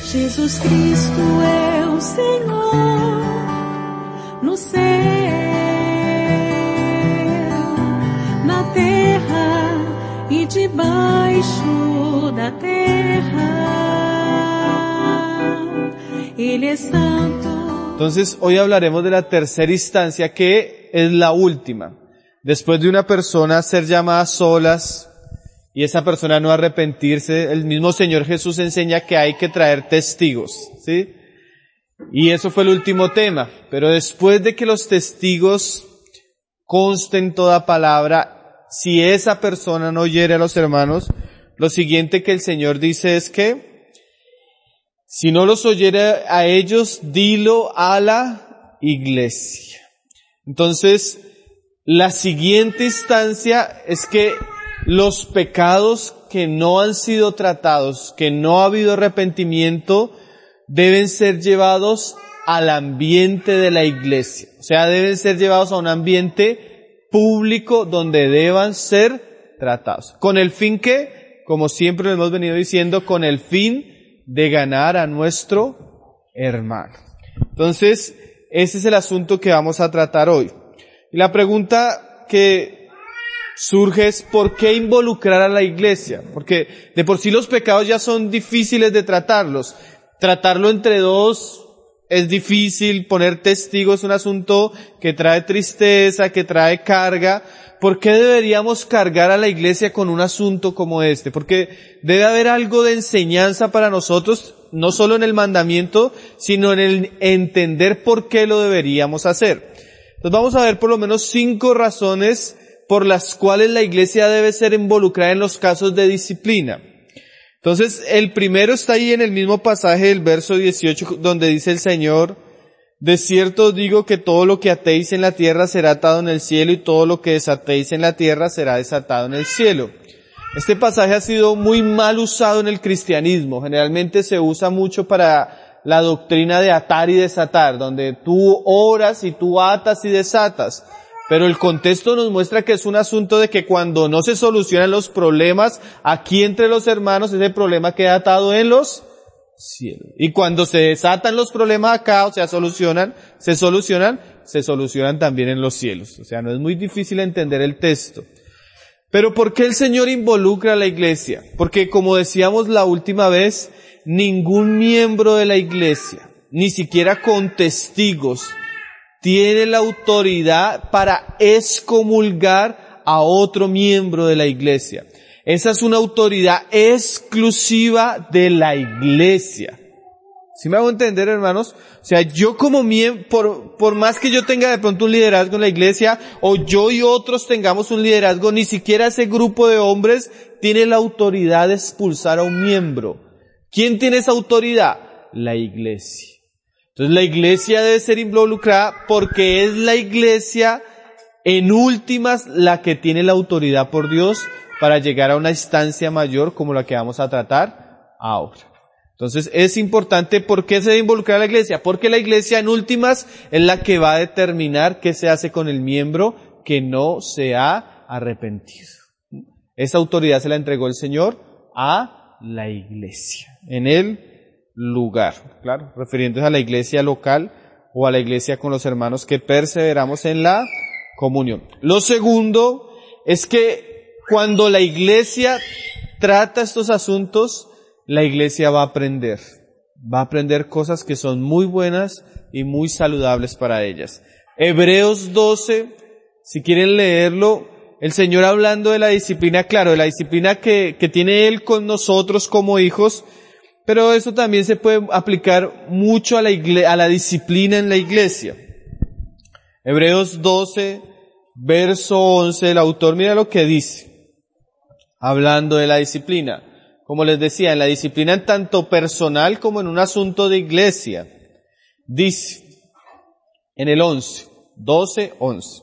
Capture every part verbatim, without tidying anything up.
Jesus Cristo é o Senhor no céu, na terra e debaixo da terra. Él es santo. Entonces, hoy hablaremos de la tercera instancia, que es la última. Después de una persona ser llamada a solas y esa persona no arrepentirse, el mismo Señor Jesús enseña que hay que traer testigos, ¿sí? Y eso fue el último tema. Pero después de que los testigos consten toda palabra, si esa persona no hiere a los hermanos, lo siguiente que el Señor dice es que si no los oyere a ellos, dilo a la iglesia. Entonces, la siguiente instancia es que los pecados que no han sido tratados, que no ha habido arrepentimiento, deben ser llevados al ambiente de la iglesia. O sea, deben ser llevados a un ambiente público donde deban ser tratados. Con el fin que, como siempre lo hemos venido diciendo, con el fin de ganar a nuestro hermano. Entonces, ese es el asunto que vamos a tratar hoy. Y la pregunta que surge es, ¿por qué involucrar a la iglesia? Porque de por sí los pecados ya son difíciles de tratarlos. Tratarlo entre dos es difícil, poner testigos es un asunto que trae tristeza, que trae carga. ¿Por qué deberíamos cargar a la iglesia con un asunto como este? Porque debe haber algo de enseñanza para nosotros, no solo en el mandamiento, sino en el entender por qué lo deberíamos hacer. Entonces vamos a ver por lo menos cinco razones por las cuales la iglesia debe ser involucrada en los casos de disciplina. Entonces, el primero está ahí en el mismo pasaje del verso dieciocho, donde dice el Señor: de cierto os digo que todo lo que atéis en la tierra será atado en el cielo, y todo lo que desatéis en la tierra será desatado en el cielo. Este pasaje ha sido muy mal usado en el cristianismo. Generalmente se usa mucho para la doctrina de atar y desatar, donde tú oras y tú atas y desatas. Pero el contexto nos muestra que es un asunto de que cuando no se solucionan los problemas aquí entre los hermanos, ese problema queda atado en los cielos. Y cuando se desatan los problemas acá, o sea, solucionan, se solucionan, se solucionan también en los cielos. O sea, no es muy difícil entender el texto. Pero ¿por qué el Señor involucra a la iglesia? Porque, como decíamos la última vez, ningún miembro de la iglesia, ni siquiera con testigos, tiene la autoridad para excomulgar a otro miembro de la iglesia. Esa es una autoridad exclusiva de la iglesia. ¿Sí me hago entender, hermanos? O sea, yo como miembro, por, por más que yo tenga de pronto un liderazgo en la iglesia, o yo y otros tengamos un liderazgo, ni siquiera ese grupo de hombres tiene la autoridad de expulsar a un miembro. ¿Quién tiene esa autoridad? La iglesia. Entonces la iglesia debe ser involucrada porque es la iglesia, en últimas, la que tiene la autoridad por Dios para llegar a una instancia mayor como la que vamos a tratar ahora. Entonces es importante. ¿Por qué se debe involucrar la iglesia? Porque la iglesia, en últimas, es la que va a determinar qué se hace con el miembro que no se ha arrepentido. Esa autoridad se la entregó el Señor a la iglesia, en el lugar, claro, refiriéndose a la iglesia local o a la iglesia con los hermanos que perseveramos en la comunión. Lo segundo es que cuando la iglesia trata estos asuntos, la iglesia va a aprender, va a aprender cosas que son muy buenas y muy saludables para ellas. Hebreos doce, si quieren leerlo, el Señor hablando de la disciplina, claro, de la disciplina que, que tiene Él con nosotros como hijos, pero eso también se puede aplicar mucho a la igle- a la disciplina en la iglesia. Hebreos doce, verso once, el autor mira lo que dice, hablando de la disciplina. Como les decía, en la disciplina en tanto personal como en un asunto de iglesia. Dice, en el once, doce, once.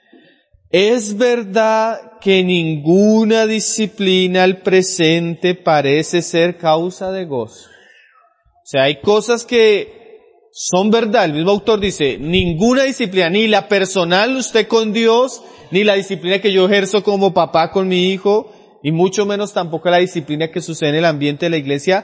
Es verdad que ninguna disciplina al presente parece ser causa de gozo. O sea, hay cosas que son verdad. El mismo autor dice, ninguna disciplina, ni la personal usted con Dios, ni la disciplina que yo ejerzo como papá con mi hijo, y mucho menos tampoco la disciplina que sucede en el ambiente de la iglesia,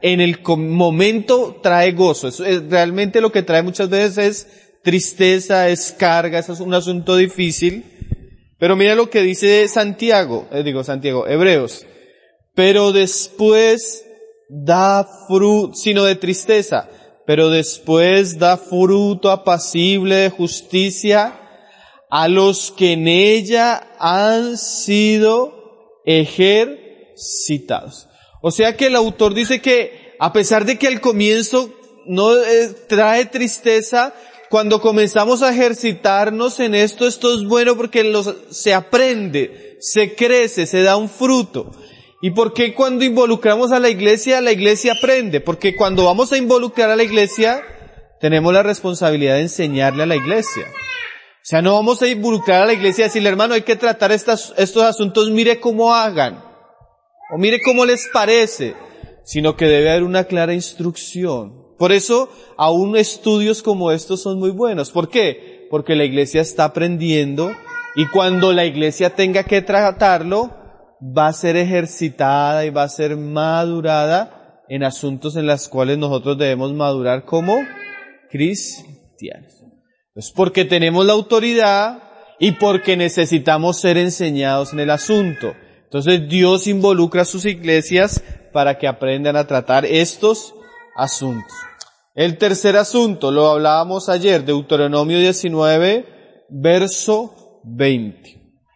en el momento trae gozo. Eso es, realmente lo que trae muchas veces es tristeza, es carga, eso es un asunto difícil. Pero mira lo que dice Santiago, eh, digo Santiago, Hebreos. Pero después da fruto, sino de tristeza, pero después da fruto apacible de justicia a los que en ella han sido ejercitados. O sea que el autor dice que a pesar de que al comienzo no eh, trae tristeza, cuando comenzamos a ejercitarnos en esto, esto es bueno porque los, se aprende, se crece, se da un fruto. ¿Y por qué cuando involucramos a la iglesia, la iglesia aprende? Porque cuando vamos a involucrar a la iglesia, tenemos la responsabilidad de enseñarle a la iglesia. O sea, no vamos a involucrar a la iglesia y decirle, hermano, hay que tratar estas, estos asuntos, mire cómo hagan, o mire cómo les parece, sino que debe haber una clara instrucción. Por eso, aún estudios como estos son muy buenos. ¿Por qué? Porque la iglesia está aprendiendo y cuando la iglesia tenga que tratarlo, va a ser ejercitada y va a ser madurada en asuntos en los cuales nosotros debemos madurar como cristianos. Pues porque tenemos la autoridad y porque necesitamos ser enseñados en el asunto. Entonces Dios involucra a sus iglesias para que aprendan a tratar estos asuntos. El tercer asunto, lo hablábamos ayer, Deuteronomio diecinueve, verso veinte.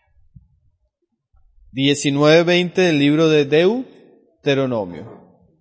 diecinueve veinte del libro de Deuteronomio.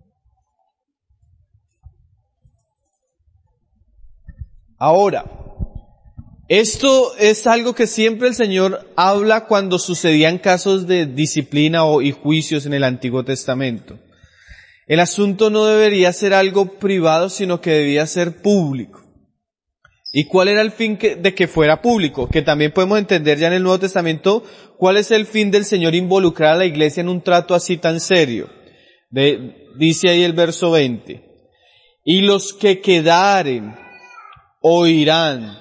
Ahora, esto es algo que siempre el Señor habla cuando sucedían casos de disciplina o, y juicios en el Antiguo Testamento. El asunto no debería ser algo privado, sino que debía ser público. ¿Y cuál era el fin que, de que fuera público? Que también podemos entender ya en el Nuevo Testamento cuál es el fin del Señor involucrar a la iglesia en un trato así tan serio. De, dice ahí el verso veinte. Y los que quedaren oirán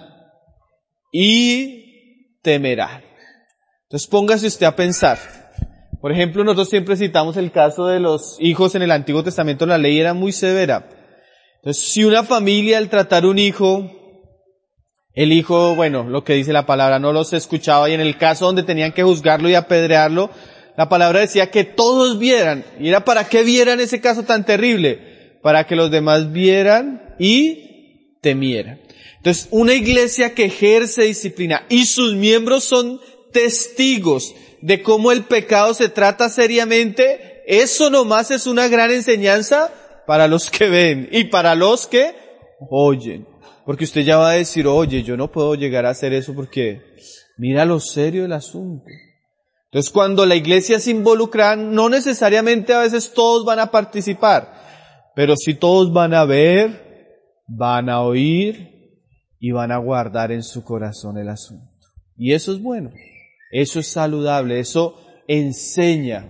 y temerán. Entonces póngase usted a pensar. Por ejemplo, nosotros siempre citamos el caso de los hijos en el Antiguo Testamento, la ley era muy severa. Entonces, si una familia al tratar un hijo, el hijo, bueno, lo que dice la palabra, no los escuchaba y en el caso donde tenían que juzgarlo y apedrearlo, la palabra decía que todos vieran. ¿Y era para qué vieran ese caso tan terrible? Para que los demás vieran y temieran. Entonces, una iglesia que ejerce disciplina y sus miembros son testigos de cómo el pecado se trata seriamente, eso nomás es una gran enseñanza para los que ven y para los que oyen. Porque usted ya va a decir, oye, yo no puedo llegar a hacer eso porque mira lo serio del asunto. Entonces, cuando la iglesia se involucra, no necesariamente a veces todos van a participar, pero sí todos van a ver, van a oír y van a guardar en su corazón el asunto. Y eso es bueno. Eso es saludable, eso enseña,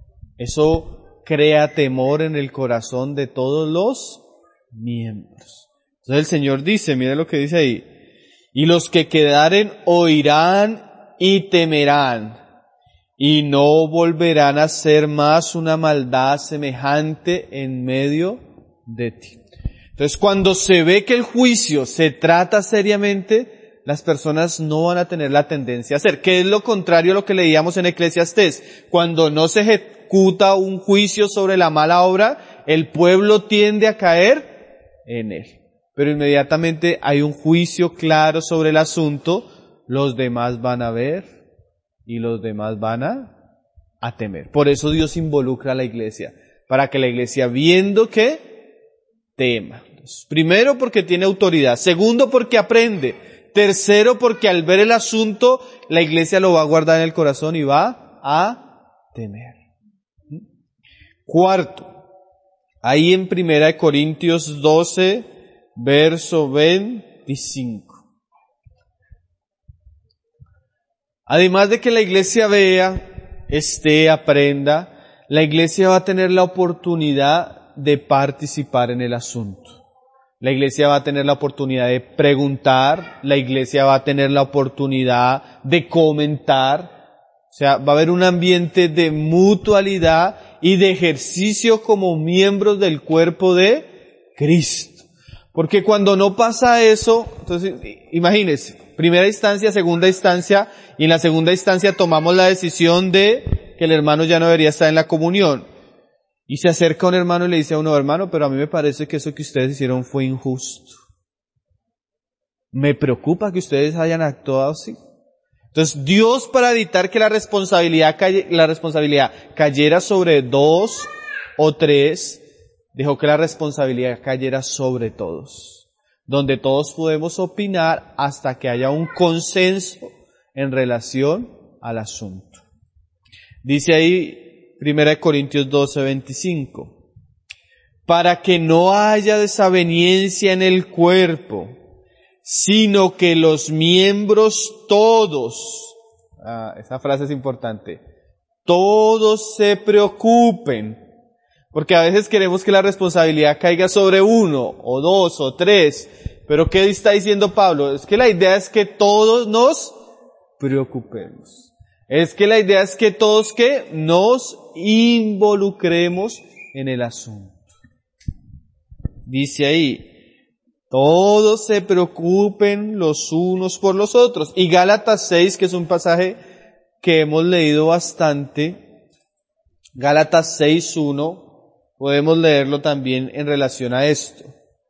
eso crea temor en el corazón de todos los miembros. Entonces el Señor dice, mire lo que dice ahí, y los que quedaren oirán y temerán, y no volverán a hacer más una maldad semejante en medio de ti. Entonces cuando se ve que el juicio se trata seriamente, las personas no van a tener la tendencia a hacer, que es lo contrario a lo que leíamos en Eclesiastés. Cuando no se ejecuta un juicio sobre la mala obra, el pueblo tiende a caer en él. Pero inmediatamente hay un juicio claro sobre el asunto, los demás van a ver y los demás van a, a temer. Por eso Dios involucra a la iglesia, para que la iglesia viendo que tema. Entonces, primero porque tiene autoridad, segundo porque aprende, tercero, porque al ver el asunto, la iglesia lo va a guardar en el corazón y va a temer. Cuarto, ahí en Primera de Corintios doce, verso veinticinco. Además de que la iglesia vea, esté, aprenda, la iglesia va a tener la oportunidad de participar en el asunto. La iglesia va a tener la oportunidad de preguntar, la iglesia va a tener la oportunidad de comentar, o sea, va a haber un ambiente de mutualidad y de ejercicio como miembros del cuerpo de Cristo. Porque cuando no pasa eso, entonces imagínense, primera instancia, segunda instancia, y en la segunda instancia tomamos la decisión de que el hermano ya no debería estar en la comunión. Y se acerca un hermano y le dice a uno, hermano, pero a mí me parece que eso que ustedes hicieron fue injusto. Me preocupa que ustedes hayan actuado así. Entonces Dios, para evitar que la responsabilidad, caye, la responsabilidad cayera sobre dos o tres, dejó que la responsabilidad cayera sobre todos, donde todos podemos opinar hasta que haya un consenso en relación al asunto. Dice ahí, primera de Corintios doce, veinticinco, para que no haya desaveniencia en el cuerpo, sino que los miembros todos, ah, esa frase es importante, todos se preocupen, porque a veces queremos que la responsabilidad caiga sobre uno, o dos, o tres, pero ¿qué está diciendo Pablo? Es que la idea es que todos nos preocupemos, es que la idea es que todos que nos involucremos en el asunto. Dice ahí, todos se preocupen los unos por los otros. Y Gálatas seis, que es un pasaje que hemos leído bastante, Gálatas seis uno, podemos leerlo también en relación a esto.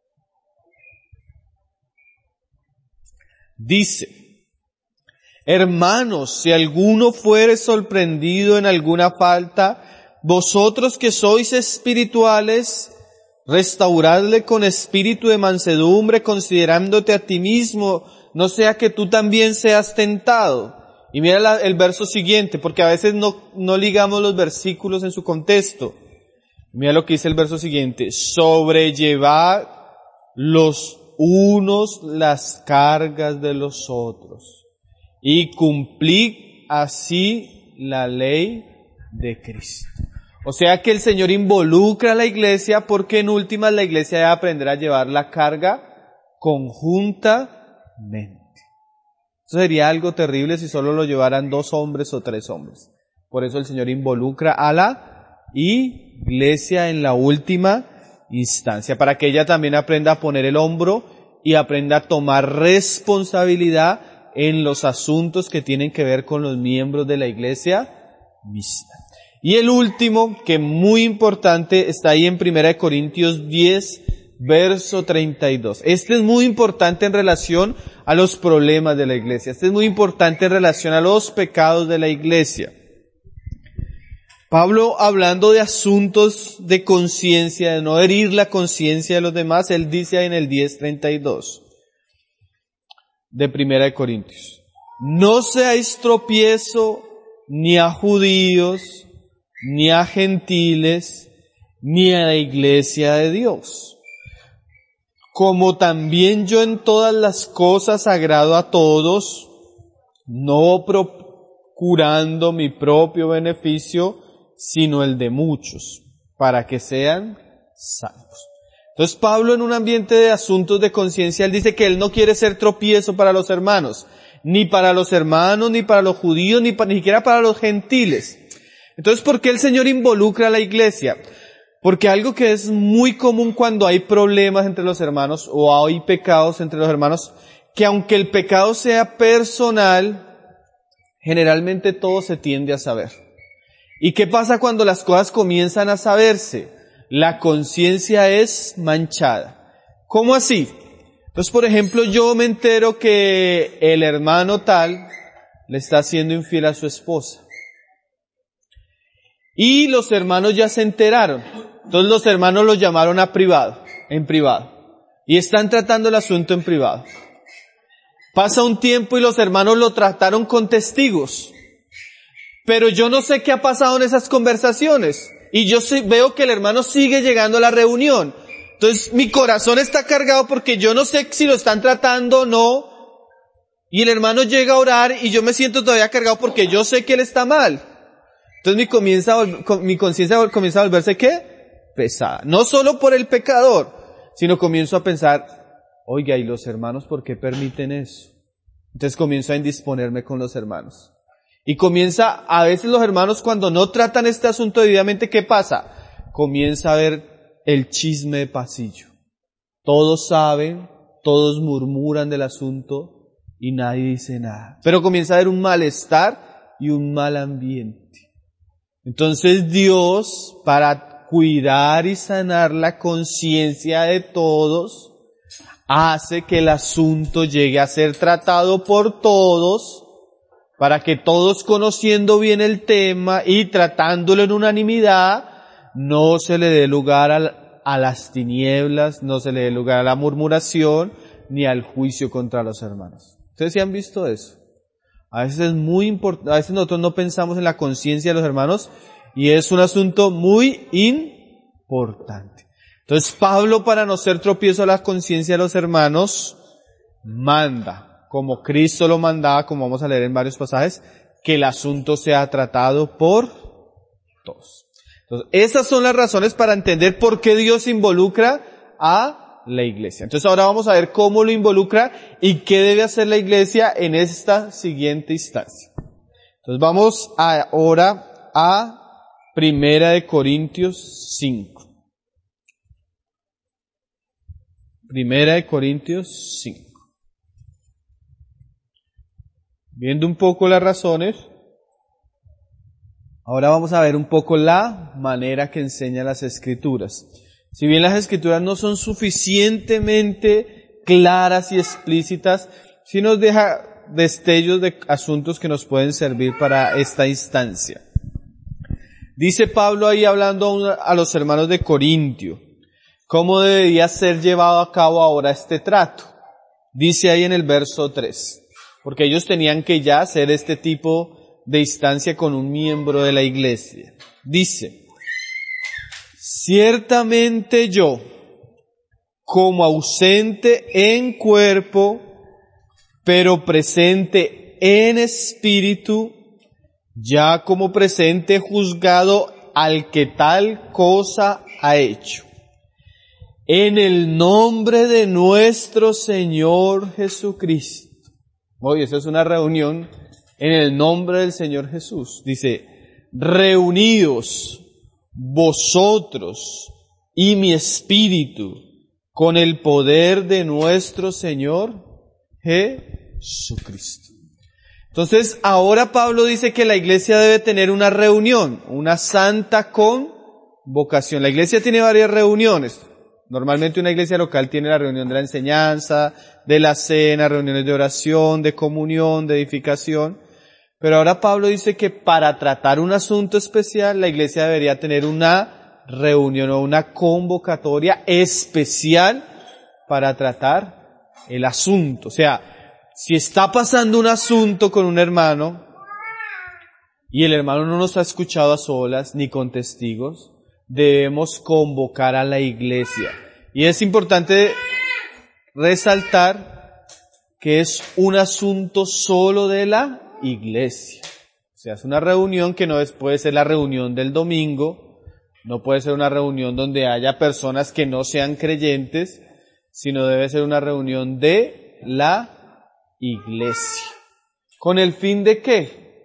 Dice, hermanos, si alguno fuere sorprendido en alguna falta, vosotros que sois espirituales, restauradle con espíritu de mansedumbre, considerándote a ti mismo, no sea que tú también seas tentado. Y mira la, el verso siguiente, porque a veces no, no ligamos los versículos en su contexto. Mira lo que dice el verso siguiente, sobrellevad los unos las cargas de los otros y cumplid así la ley de Cristo. O sea que el Señor involucra a la iglesia porque en últimas la iglesia debe aprender a llevar la carga conjuntamente. Eso sería algo terrible si solo lo llevaran dos hombres o tres hombres. Por eso el Señor involucra a la iglesia en la última instancia, para que ella también aprenda a poner el hombro y aprenda a tomar responsabilidad en los asuntos que tienen que ver con los miembros de la iglesia misma. Y el último, que muy importante, está ahí en primera de Corintios diez, verso treinta y dos. Este es muy importante en relación a los problemas de la iglesia. Este es muy importante en relación a los pecados de la iglesia. Pablo, hablando de asuntos de conciencia, de no herir la conciencia de los demás, él dice ahí en el diez treinta y dos de primera de Corintios, no seáis tropiezo ni a judíos, ni a gentiles, ni a la iglesia de Dios. Como también yo en todas las cosas agrado a todos, no procurando mi propio beneficio, sino el de muchos, para que sean salvos. Entonces Pablo, en un ambiente de asuntos de conciencia, él dice que él no quiere ser tropiezo para los hermanos, ni para los hermanos, ni para los judíos, ni, para, ni siquiera para los gentiles. Entonces, ¿por qué el Señor involucra a la iglesia? Porque algo que es muy común cuando hay problemas entre los hermanos o hay pecados entre los hermanos, que aunque el pecado sea personal, generalmente todo se tiende a saber. ¿Y qué pasa cuando las cosas comienzan a saberse? La conciencia es manchada. ¿Cómo así? Entonces, por ejemplo, yo me entero que el hermano tal le está siendo infiel a su esposa. Y los hermanos ya se enteraron. Entonces los hermanos los llamaron a privado, en privado. Y están tratando el asunto en privado. Pasa un tiempo y los hermanos lo trataron con testigos. Pero yo no sé qué ha pasado en esas conversaciones. Y yo sí, veo que el hermano sigue llegando a la reunión. Entonces mi corazón está cargado porque yo no sé si lo están tratando o no. Y el hermano llega a orar y yo me siento todavía cargado porque yo sé que él está mal. Entonces mi, comienza, mi conciencia comienza a volverse, ¿qué? Pesada. No solo por el pecador, sino comienzo a pensar, oiga, ¿y los hermanos por qué permiten eso? Entonces comienzo a indisponerme con los hermanos. Y comienza, a veces los hermanos cuando no tratan este asunto debidamente, ¿qué pasa? Comienza a haber el chisme de pasillo. Todos saben, todos murmuran del asunto y nadie dice nada. Pero comienza a haber un malestar y un mal ambiente. Entonces Dios, para cuidar y sanar la conciencia de todos, hace que el asunto llegue a ser tratado por todos, para que todos, conociendo bien el tema y tratándolo en unanimidad, no se le dé lugar a, a las tinieblas, no se le dé lugar a la murmuración, ni al juicio contra los hermanos. ¿Ustedes sí han visto eso? A veces es muy importante, a veces nosotros no pensamos en la conciencia de los hermanos, y es un asunto muy importante. Entonces Pablo, para no ser tropiezo a la conciencia de los hermanos, manda, como Cristo lo mandaba, como vamos a leer en varios pasajes, que el asunto sea tratado por todos. Entonces, esas son las razones para entender por qué Dios involucra a la iglesia. Entonces ahora vamos a ver cómo lo involucra y qué debe hacer la iglesia en esta siguiente instancia. Entonces vamos ahora a Primera de Corintios cinco. Primera de Corintios cinco. Viendo un poco las razones, ahora vamos a ver un poco la manera que enseña las Escrituras. Si bien las Escrituras no son suficientemente claras y explícitas, sí nos deja destellos de asuntos que nos pueden servir para esta instancia. Dice Pablo ahí hablando a los hermanos de Corintio, cómo debería ser llevado a cabo ahora este trato. Dice ahí en el verso tres. Porque ellos tenían que ya hacer este tipo de instancia con un miembro de la iglesia. Dice, ciertamente yo, como ausente en cuerpo, pero presente en espíritu, ya como presente juzgado al que tal cosa ha hecho. En el nombre de nuestro Señor Jesucristo. Hoy esa es una reunión en el nombre del Señor Jesús. Dice, reunidos vosotros y mi espíritu con el poder de nuestro Señor Jesucristo. Entonces, ahora Pablo dice que la iglesia debe tener una reunión, una santa convocación. La iglesia tiene varias reuniones. Normalmente una iglesia local tiene la reunión de la enseñanza, de la cena, reuniones de oración, de comunión, de edificación. Pero ahora Pablo dice que para tratar un asunto especial, la iglesia debería tener una reunión o una convocatoria especial para tratar el asunto. O sea, si está pasando un asunto con un hermano y el hermano no nos ha escuchado a solas ni con testigos, debemos convocar a la iglesia. Y es importante resaltar que es un asunto solo de la iglesia. O sea, es una reunión que no es, puede ser la reunión del domingo, no puede ser una reunión donde haya personas que no sean creyentes, sino debe ser una reunión de la iglesia. ¿Con el fin de qué?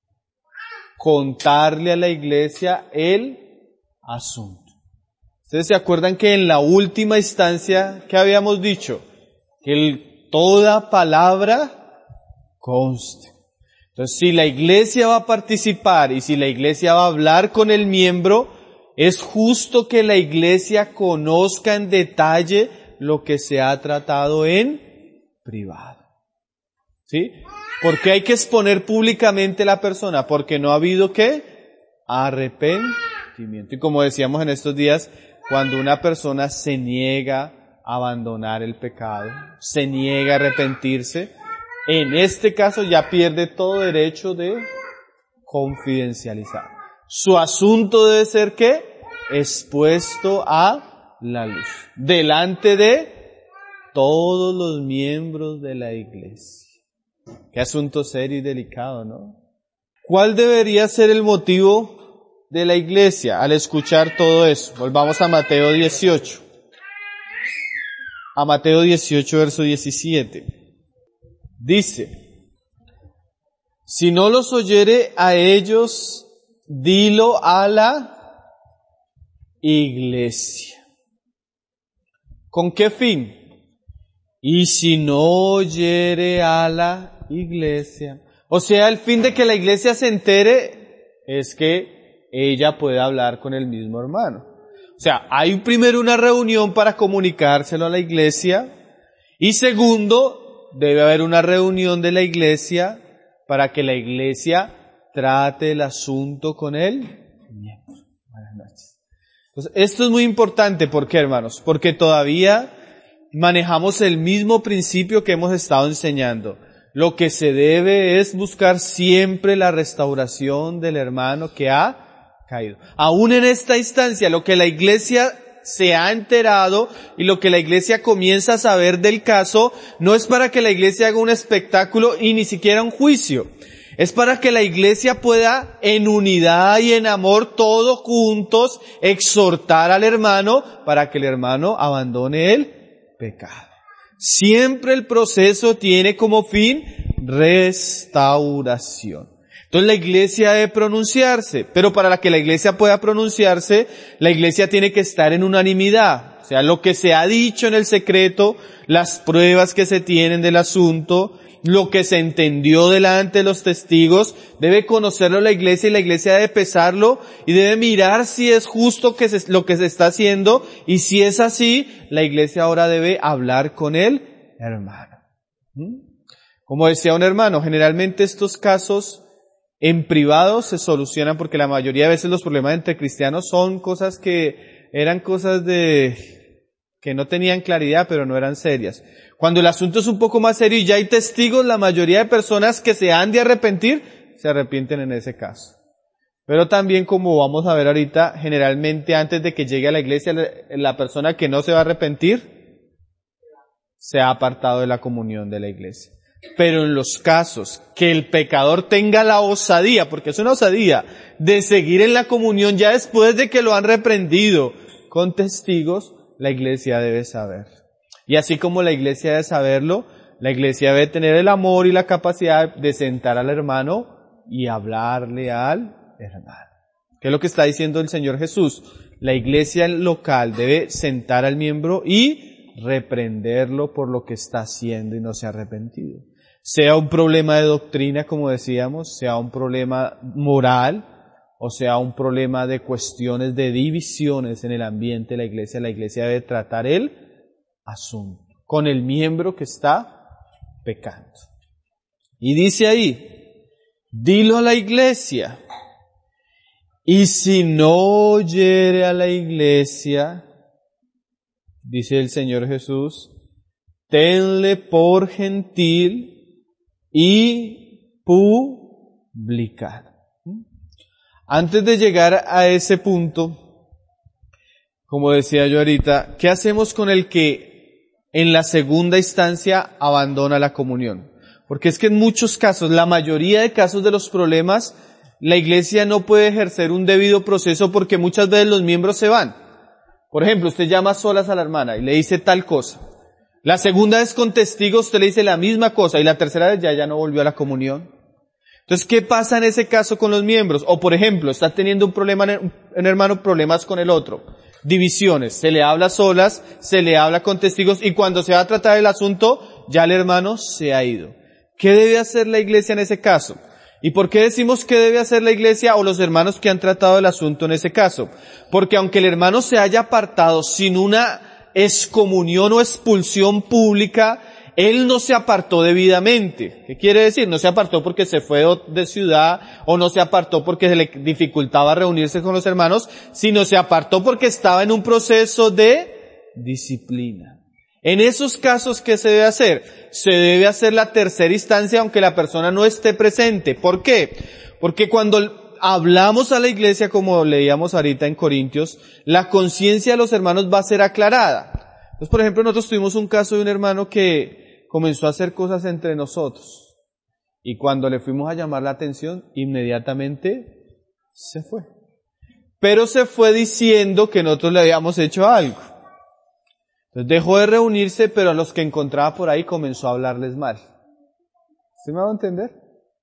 Contarle a la iglesia el asunto. ¿Ustedes se acuerdan que en la última instancia, ¿qué habíamos dicho? Que el, toda palabra conste. Entonces, si la iglesia va a participar y si la iglesia va a hablar con el miembro, es justo que la iglesia conozca en detalle lo que se ha tratado en privado. ¿Sí? ¿Por qué hay que exponer públicamente la persona? Porque no ha habido ¿qué? Arrepentimiento. Y como decíamos en estos días, cuando una persona se niega a abandonar el pecado, se niega a arrepentirse, en este caso ya pierde todo derecho de confidencializar. Su asunto debe ser ¿qué? Expuesto a la luz, delante de todos los miembros de la iglesia. Qué asunto serio y delicado, ¿no? ¿Cuál debería ser el motivo de la iglesia al escuchar todo eso? Volvamos a Mateo dieciocho. A Mateo dieciocho, verso diecisiete. Dice, Si no los oyere a ellos, dilo a la iglesia. ¿Con qué fin? Y si no oyere a la iglesia. O sea, el fin de que la iglesia se entere es que ella pueda hablar con el mismo hermano. O sea, hay primero una reunión para comunicárselo a la iglesia. Y segundo, debe haber una reunión de la iglesia para que la iglesia trate el asunto con él. Buenas noches. Entonces, esto es muy importante. ¿Por qué, hermanos? Porque todavía manejamos el mismo principio que hemos estado enseñando. Lo que se debe es buscar siempre la restauración del hermano que ha caído. Aún en esta instancia, lo que la iglesia se ha enterado y lo que la iglesia comienza a saber del caso, no es para que la iglesia haga un espectáculo y ni siquiera un juicio. Es para que la iglesia pueda, en unidad y en amor, todos juntos, exhortar al hermano para que el hermano abandone el pecado. Siempre el proceso tiene como fin restauración. Entonces la iglesia debe pronunciarse, pero para que la iglesia pueda pronunciarse, la iglesia tiene que estar en unanimidad. O sea, lo que se ha dicho en el secreto, las pruebas que se tienen del asunto, lo que se entendió delante de los testigos, debe conocerlo la iglesia y la iglesia debe pesarlo y debe mirar si es justo que se, lo que se está haciendo, y si es así, la iglesia ahora debe hablar con el hermano. ¿Mm? Como decía un hermano, generalmente estos casos en privado se solucionan porque la mayoría de veces los problemas entre cristianos son cosas que eran cosas de que no tenían claridad, pero no eran serias. Cuando el asunto es un poco más serio y ya hay testigos, la mayoría de personas que se han de arrepentir, se arrepienten en ese caso. Pero también, como vamos a ver ahorita, generalmente antes de que llegue a la iglesia, la persona que no se va a arrepentir, se ha apartado de la comunión de la iglesia. Pero en los casos que el pecador tenga la osadía, porque es una osadía, de seguir en la comunión ya después de que lo han reprendido con testigos, la iglesia debe saber. Y así como la iglesia debe saberlo, la iglesia debe tener el amor y la capacidad de sentar al hermano y hablarle al hermano. ¿Qué es lo que está diciendo el Señor Jesús? La iglesia local debe sentar al miembro y reprenderlo por lo que está haciendo y no se ha arrepentido. Sea un problema de doctrina, como decíamos, sea un problema moral, o sea un problema de cuestiones de divisiones en el ambiente de la iglesia, la iglesia debe tratar el asunto con el miembro que está pecando. Y dice ahí, dilo a la iglesia, y si no oyere a la iglesia, dice el Señor Jesús, tenle por gentil y publicado. Antes de llegar a ese punto, como decía yo ahorita, ¿qué hacemos con el que en la segunda instancia abandona la comunión? Porque es que en muchos casos, la mayoría de casos de los problemas, la iglesia no puede ejercer un debido proceso porque muchas veces los miembros se van. Por ejemplo, usted llama a solas a la hermana y le dice tal cosa. La segunda vez con testigos usted le dice la misma cosa y la tercera vez ya, ya no volvió a la comunión. Entonces, ¿qué pasa en ese caso con los miembros? O por ejemplo, está teniendo un problema, un hermano, problemas con el otro. Divisiones. Se le habla solas, se le habla con testigos y cuando se va a tratar el asunto, ya el hermano se ha ido. ¿Qué debe hacer la iglesia en ese caso? ¿Y por qué decimos que debe hacer la iglesia o los hermanos que han tratado el asunto en ese caso? Porque aunque el hermano se haya apartado sin una excomunión o expulsión pública, él no se apartó debidamente. ¿Qué quiere decir? No se apartó porque se fue de ciudad o no se apartó porque se le dificultaba reunirse con los hermanos, sino se apartó porque estaba en un proceso de disciplina. En esos casos, ¿qué se debe hacer? Se debe hacer la tercera instancia aunque la persona no esté presente. ¿Por qué? Porque cuando hablamos a la iglesia, como leíamos ahorita en Corintios, la conciencia de los hermanos va a ser aclarada. Entonces, por ejemplo, nosotros tuvimos un caso de un hermano que comenzó a hacer cosas entre nosotros. Y cuando le fuimos a llamar la atención, inmediatamente se fue. Pero se fue diciendo que nosotros le habíamos hecho algo. Entonces dejó de reunirse, pero a los que encontraba por ahí comenzó a hablarles mal. ¿Sí me va a entender?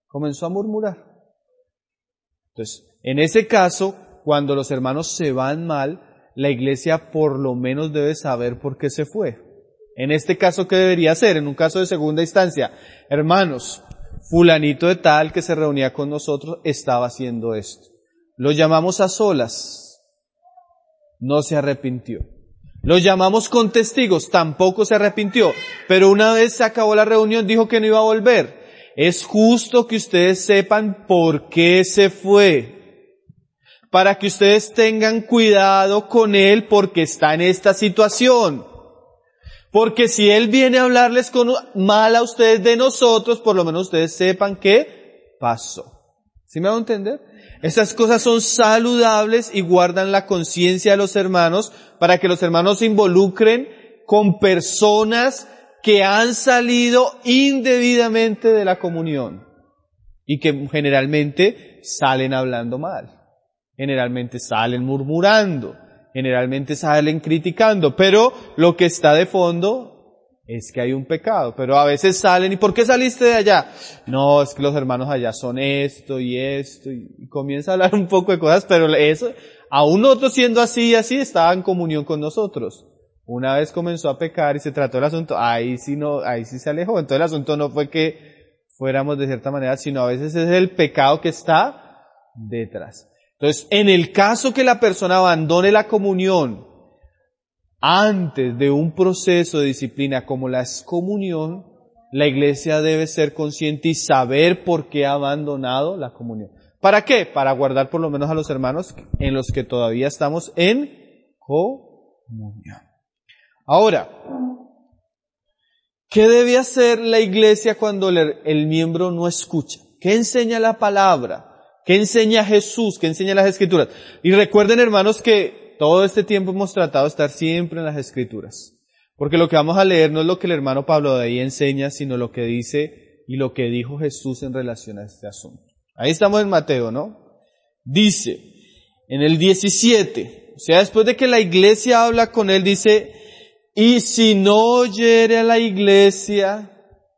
Comenzó a murmurar. Entonces, en ese caso, cuando los hermanos se van mal, la iglesia por lo menos debe saber por qué se fue. En este caso, ¿qué debería hacer? En un caso de segunda instancia, hermanos, fulanito de tal que se reunía con nosotros estaba haciendo esto. Lo llamamos a solas, no se arrepintió. Lo llamamos con testigos, tampoco se arrepintió. Pero una vez se acabó la reunión, dijo que no iba a volver. Es justo que ustedes sepan por qué se fue, para que ustedes tengan cuidado con él porque está en esta situación. Porque si él viene a hablarles con mal a ustedes de nosotros, por lo menos ustedes sepan qué pasó. ¿Sí me van a entender? Esas cosas son saludables y guardan la conciencia de los hermanos para que los hermanos se involucren con personas que han salido indebidamente de la comunión y que generalmente salen hablando mal, generalmente salen murmurando, generalmente salen criticando, pero lo que está de fondo es que hay un pecado. Pero a veces salen, ¿y por qué saliste de allá? No, es que los hermanos allá son esto y esto, y comienza a hablar un poco de cosas, pero eso, aún nosotros siendo así y así, estaba en comunión con nosotros. Una vez comenzó a pecar y se trató el asunto, ahí sí no, ahí sí se alejó. Entonces el asunto no fue que fuéramos de cierta manera, sino a veces es el pecado que está detrás. Entonces, en el caso que la persona abandone la comunión antes de un proceso de disciplina como la excomunión, la iglesia debe ser consciente y saber por qué ha abandonado la comunión. ¿Para qué? Para guardar por lo menos a los hermanos en los que todavía estamos en comunión. Ahora, ¿qué debe hacer la iglesia cuando el miembro no escucha? ¿Qué enseña la palabra? ¿Qué enseña Jesús? ¿Qué enseña las Escrituras? Y recuerden, hermanos, que todo este tiempo hemos tratado de estar siempre en las Escrituras. Porque lo que vamos a leer no es lo que el hermano Pablo de ahí enseña, sino lo que dice y lo que dijo Jesús en relación a este asunto. Ahí estamos en Mateo, ¿no? Dice, en el diecisiete, o sea, después de que la iglesia habla con él, dice, y si no oyere a la iglesia,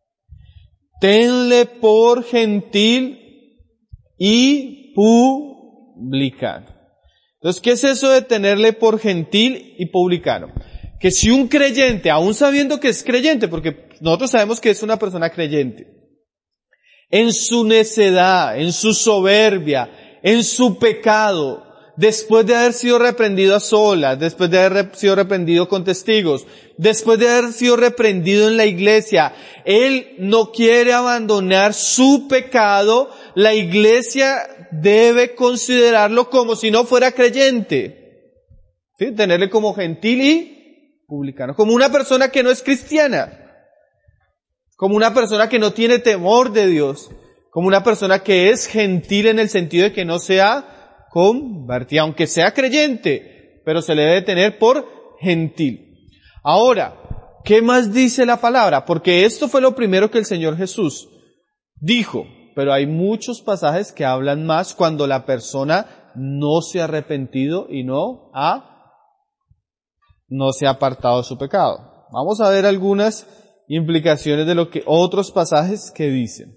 tenle por gentil y publicano. Entonces, ¿qué es eso de tenerle por gentil y publicano? Que si un creyente, aún sabiendo que es creyente, porque nosotros sabemos que es una persona creyente, en su necedad, en su soberbia, en su pecado, después de haber sido reprendido a solas, después de haber sido reprendido con testigos, después de haber sido reprendido en la iglesia, él no quiere abandonar su pecado, la iglesia debe considerarlo como si no fuera creyente. ¿Sí? Tenerle como gentil y publicano, como una persona que no es cristiana, como una persona que no tiene temor de Dios, como una persona que es gentil en el sentido de que no sea convertida, aunque sea creyente, pero se le debe tener por gentil. Ahora, ¿qué más dice la palabra? Porque esto fue lo primero que el Señor Jesús dijo, pero hay muchos pasajes que hablan más cuando la persona no se ha arrepentido y no ha, no se ha apartado de su pecado. Vamos a ver algunas implicaciones de lo que otros pasajes que dicen.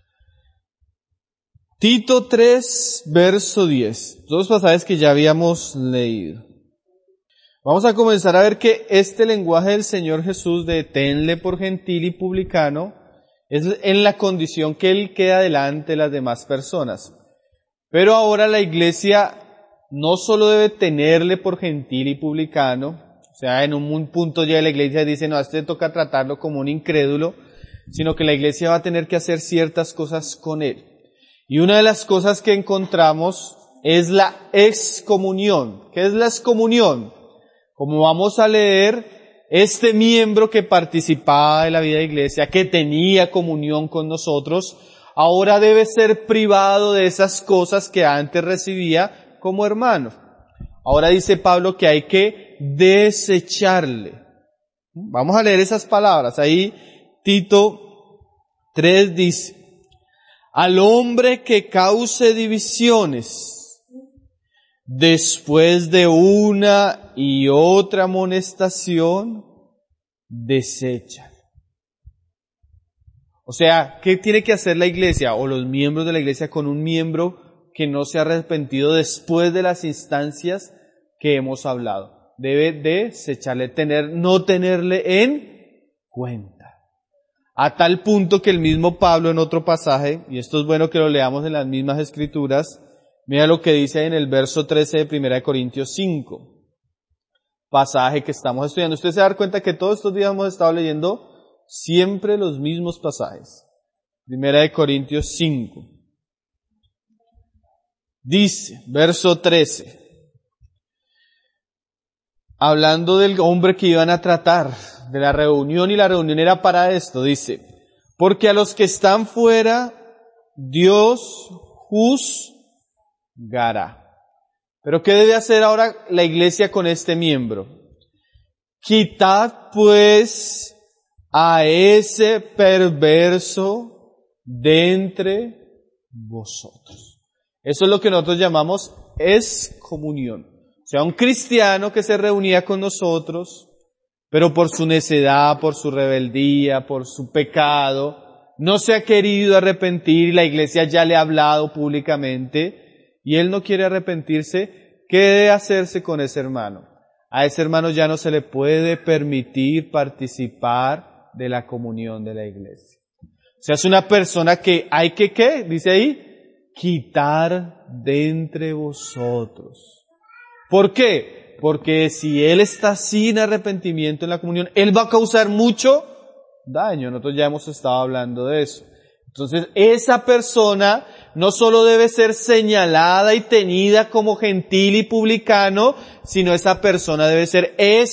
Tito tres, verso diez. Dos pasajes que ya habíamos leído. Vamos a comenzar a ver que este lenguaje del Señor Jesús de tenle por gentil y publicano es en la condición que Él queda delante de las demás personas. Pero ahora la iglesia no solo debe tenerle por gentil y publicano, o sea, en un punto ya la iglesia dice, no, a este toca tratarlo como un incrédulo, sino que la iglesia va a tener que hacer ciertas cosas con él. Y una de las cosas que encontramos es la excomunión. ¿Qué es la excomunión? Como vamos a leer, este miembro que participaba de la vida de iglesia, que tenía comunión con nosotros, ahora debe ser privado de esas cosas que antes recibía como hermano. Ahora dice Pablo que hay que desecharle. Vamos a leer esas palabras. Ahí Tito tres dice, al hombre que cause divisiones, después de una y otra amonestación, desecha. O sea, ¿qué tiene que hacer la iglesia o los miembros de la iglesia con un miembro que no se ha arrepentido después de las instancias que hemos hablado? Debe desecharle, tener, no tenerle en cuenta. A tal punto que el mismo Pablo en otro pasaje, y esto es bueno que lo leamos en las mismas escrituras, mira lo que dice en el verso trece de primera de Corintios cinco. Pasaje que estamos estudiando. Usted se da cuenta que todos estos días hemos estado leyendo siempre los mismos pasajes. Primera de Corintios cinco. Dice, verso trece. Hablando del hombre que iban a tratar, de la reunión, y la reunión era para esto, dice, porque a los que están fuera, Dios juzgará. Pero ¿qué debe hacer ahora la iglesia con este miembro? Quitad pues a ese perverso de entre vosotros. Eso es lo que nosotros llamamos excomunión. O sea, un cristiano que se reunía con nosotros, pero por su necedad, por su rebeldía, por su pecado, no se ha querido arrepentir, la iglesia ya le ha hablado públicamente, y él no quiere arrepentirse, ¿qué debe hacerse con ese hermano? A ese hermano ya no se le puede permitir participar de la comunión de la iglesia. O sea, es una persona que hay que, ¿qué? Dice ahí, quitar de entre vosotros. ¿Por qué? Porque si él está sin arrepentimiento en la comunión, él va a causar mucho daño. Nosotros ya hemos estado hablando de eso. Entonces, esa persona no solo debe ser señalada y tenida como gentil y publicano, sino esa persona debe ser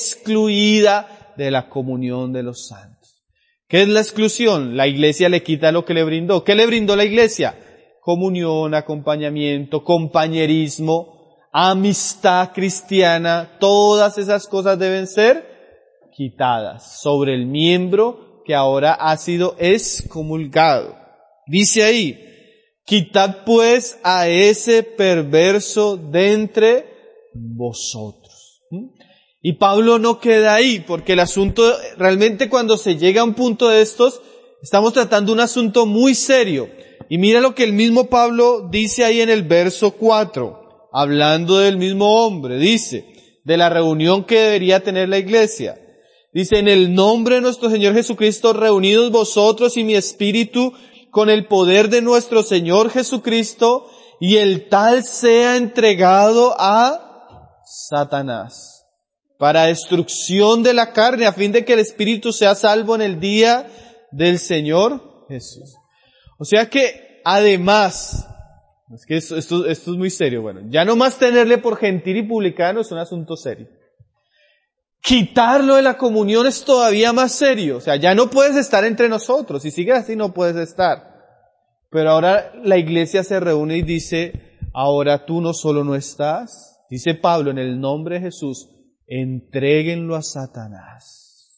excluida de la comunión de los santos. ¿Qué es la exclusión? La iglesia le quita lo que le brindó. ¿Qué le brindó la iglesia? Comunión, acompañamiento, compañerismo, amistad cristiana. Todas esas cosas deben ser quitadas sobre el miembro que ahora ha sido excomulgado. Dice ahí, quitad pues a ese perverso de entre vosotros. ¿Mm? Y Pablo no queda ahí, porque el asunto, realmente cuando se llega a un punto de estos, estamos tratando un asunto muy serio. Y mira lo que el mismo Pablo dice ahí en el verso cuatro, hablando del mismo hombre, dice, de la reunión que debería tener la iglesia. Dice, en el nombre de nuestro Señor Jesucristo, reunidos vosotros y mi espíritu, con el poder de nuestro Señor Jesucristo, y el tal sea entregado a Satanás, para destrucción de la carne, a fin de que el espíritu sea salvo en el día del Señor Jesús. O sea que, además, es que esto, esto, esto es muy serio, bueno, ya no más tenerle por gentil y publicano es un asunto serio. Quitarlo de la comunión es todavía más serio. O sea, ya no puedes estar entre nosotros. Si sigues así no puedes estar. Pero ahora la iglesia se reúne y dice, ahora tú no solo no estás, dice Pablo en el nombre de Jesús, entréguenlo a Satanás.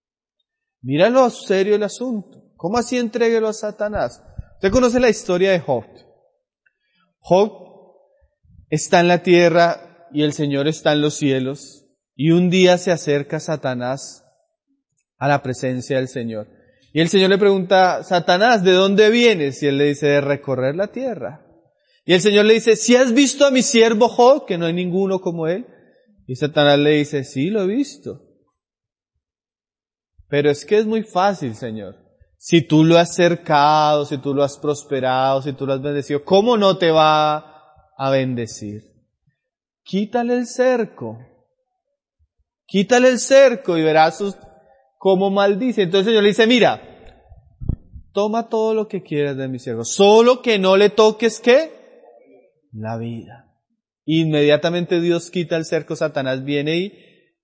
Mira lo serio el asunto. ¿Cómo así entréguelo a Satanás? Usted conoce la historia de Job. Job está en la tierra y el Señor está en los cielos. Y un día se acerca Satanás a la presencia del Señor. Y el Señor le pregunta, Satanás, ¿de dónde vienes? Y él le dice, de recorrer la tierra. Y el Señor le dice, ¿si has visto a mi siervo Job, que no hay ninguno como él? Y Satanás le dice, sí, lo he visto. Pero es que es muy fácil, Señor. Si tú lo has cercado, si tú lo has prosperado, si tú lo has bendecido, ¿cómo no te va a bendecir? Quítale el cerco. Quítale el cerco y verás sus, cómo maldice. Entonces el Señor le dice, mira, toma todo lo que quieras de mi siervo, solo que no le toques, ¿qué? La vida. Inmediatamente Dios quita el cerco, Satanás viene y